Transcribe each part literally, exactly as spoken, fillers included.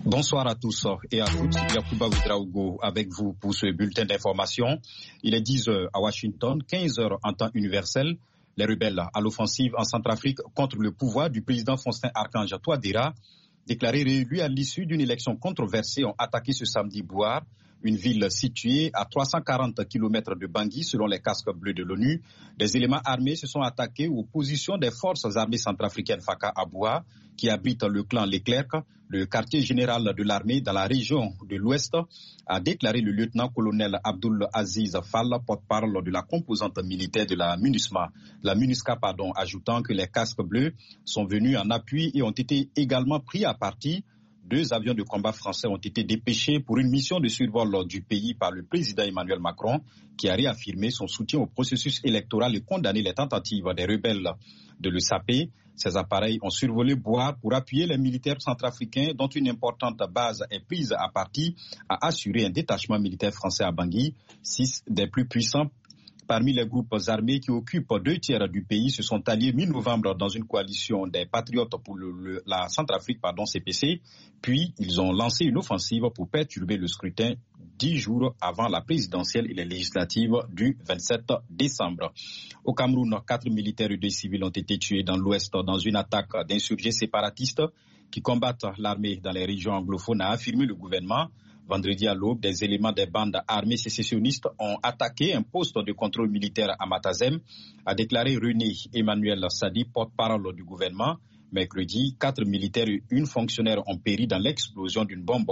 Bonsoir à tous et à toutes. Yacouba Ouedraogo avec vous pour ce bulletin d'information. Il est dix heures à Washington, quinze heures en temps universel. Les rebelles à l'offensive en Centrafrique contre le pouvoir du président Faustin Archange Touadéra, déclaré réélu à l'issue d'une élection controversée, ont attaqué ce samedi Bouar, une ville située à trois cent quarante kilomètres de Bangui, selon les casques bleus de l'ONU. Des éléments armés se sont attaqués aux positions des forces armées centrafricaines Faka à Bouar, qui abrite le clan Leclerc. Le quartier général de l'armée dans la région de l'Ouest, a déclaré le lieutenant-colonel Abdoul Aziz Fall, porte-parole de la composante militaire de la MINUSMA, la MINUSCA, pardon, ajoutant que les casques bleus sont venus en appui et ont été également pris à partie. Deux avions de combat français ont été dépêchés pour une mission de survol du pays par le président Emmanuel Macron, qui a réaffirmé son soutien au processus électoral et condamné les tentatives des rebelles de le saper. Ces appareils ont survolé Bouar pour appuyer les militaires centrafricains, dont une importante base est prise à partie, à assurer un détachement militaire français à Bangui. Six des plus puissants parmi les groupes armés qui occupent deux tiers du pays se sont alliés mi-novembre dans une coalition des patriotes pour le, le, la Centrafrique, pardon, C P C. Puis, ils ont lancé une offensive pour perturber le scrutin dix jours avant la présidentielle et les législatives du vingt-sept décembre. Au Cameroun, quatre militaires et deux civils ont été tués dans l'Ouest dans une attaque d'insurgés séparatistes qui combattent l'armée dans les régions anglophones, a affirmé le gouvernement. Vendredi à l'aube, des éléments des bandes armées sécessionnistes ont attaqué un poste de contrôle militaire à Matazem, a déclaré René Emmanuel Sadi, porte-parole du gouvernement. Mercredi, quatre militaires et une fonctionnaire ont péri dans l'explosion d'une bombe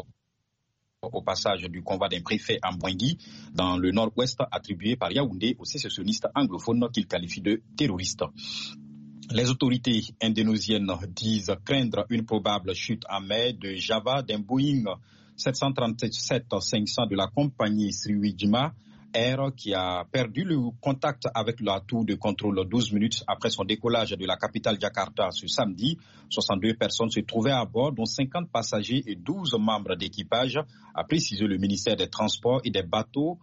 au passage du convoi d'un préfet à Mbouingui, dans le nord-ouest, attribué par Yaoundé aux sécessionnistes anglophones qu'il qualifie de terroristes. Les autorités indonésiennes disent craindre une probable chute en mer de Java d'un Boeing sept cent trente-sept cinq cents de la compagnie Sriwijaya Air qui a perdu le contact avec la tour de contrôle douze minutes après son décollage de la capitale Jakarta ce samedi. soixante-deux personnes se trouvaient à bord, dont cinquante passagers et douze membres d'équipage, a précisé le ministère des Transports, et des bateaux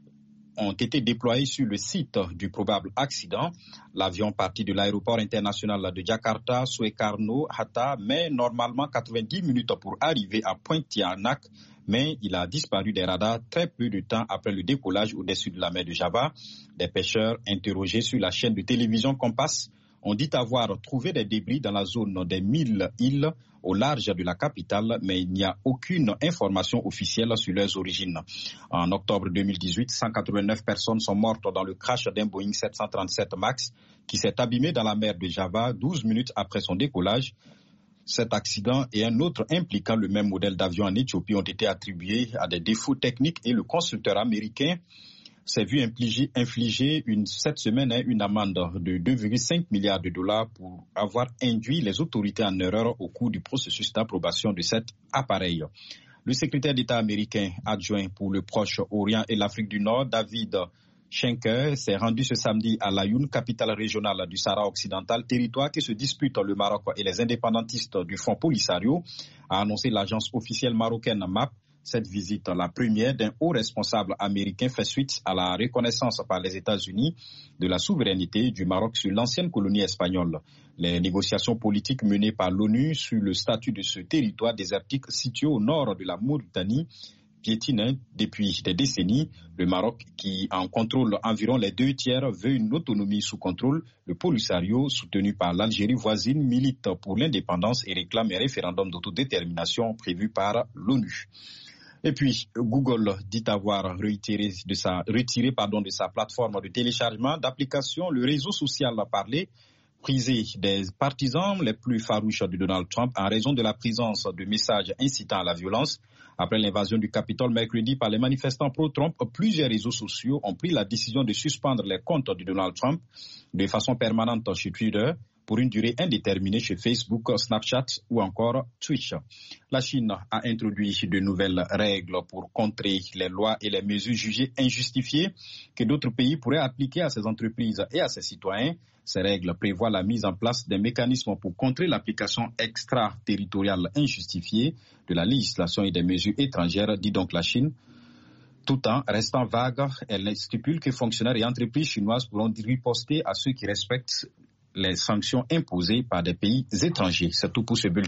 ont été déployés sur le site du probable accident. L'avion parti de l'aéroport international de Jakarta, Soekarno-Hatta, met normalement quatre-vingt-dix minutes pour arriver à Pontianak, mais il a disparu des radars très peu de temps après le décollage au-dessus de la mer de Java. Des pêcheurs interrogés sur la chaîne de télévision Compass ont dit avoir trouvé des débris dans la zone des mille îles au large de la capitale, mais il n'y a aucune information officielle sur leurs origines. En octobre deux mille dix-huit, cent quatre-vingt-neuf personnes sont mortes dans le crash d'un Boeing sept cent trente-sept MAX qui s'est abîmé dans la mer de Java douze minutes après son décollage. Cet accident et un autre impliquant le même modèle d'avion en Éthiopie ont été attribués à des défauts techniques et le constructeur américain s'est vu infliger, infliger une, cette semaine hein, une amende de deux virgule cinq milliards de dollars pour avoir induit les autorités en erreur au cours du processus d'approbation de cet appareil. Le secrétaire d'État américain adjoint pour le Proche-Orient et l'Afrique du Nord, David Schenker, s'est rendu ce samedi à Laayoune, capitale régionale du Sahara occidental, territoire qui se dispute le Maroc et les indépendantistes du Front Polisario, a annoncé l'agence officielle marocaine M A P. Cette visite, la première d'un haut responsable américain, fait suite à la reconnaissance par les États-Unis de la souveraineté du Maroc sur l'ancienne colonie espagnole. Les négociations politiques menées par l'ONU sur le statut de ce territoire désertique situé au nord de la Mauritanie piétinent depuis des décennies. Le Maroc, qui en contrôle environ les deux tiers, veut une autonomie sous contrôle. Le Polisario, soutenu par l'Algérie voisine, milite pour l'indépendance et réclame un référendum d'autodétermination prévu par l'ONU. Et puis, Google dit avoir retiré de sa, retiré, pardon, de sa plateforme de téléchargement d'applications le réseau social Parler, prisé des partisans les plus farouches de Donald Trump en raison de la présence de messages incitant à la violence. Après l'invasion du Capitole mercredi par les manifestants pro-Trump, plusieurs réseaux sociaux ont pris la décision de suspendre les comptes de Donald Trump de façon permanente chez Twitter, pour une durée indéterminée chez Facebook, Snapchat ou encore Twitch. La Chine a introduit de nouvelles règles pour contrer les lois et les mesures jugées injustifiées que d'autres pays pourraient appliquer à ces entreprises et à ces citoyens. Ces règles prévoient la mise en place des mécanismes pour contrer l'application extraterritoriale injustifiée de la législation et des mesures étrangères, dit donc la Chine. Tout en restant vague, elle stipule que fonctionnaires et entreprises chinoises pourront riposter à ceux qui respectent les sanctions imposées par des pays étrangers. C'est tout pour ce bulletin.